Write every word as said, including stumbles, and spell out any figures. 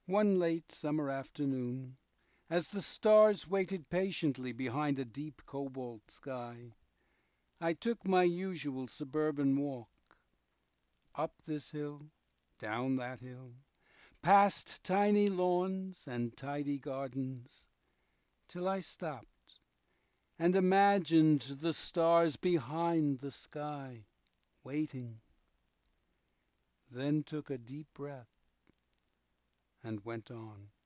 One late summer afternoon, as the stars waited patiently behind a deep cobalt sky, I took my usual suburban walk, up this hill, down that hill, past tiny lawns and tidy gardens, till I stopped and imagined the stars behind the sky, waiting, then took a deep breath and went on.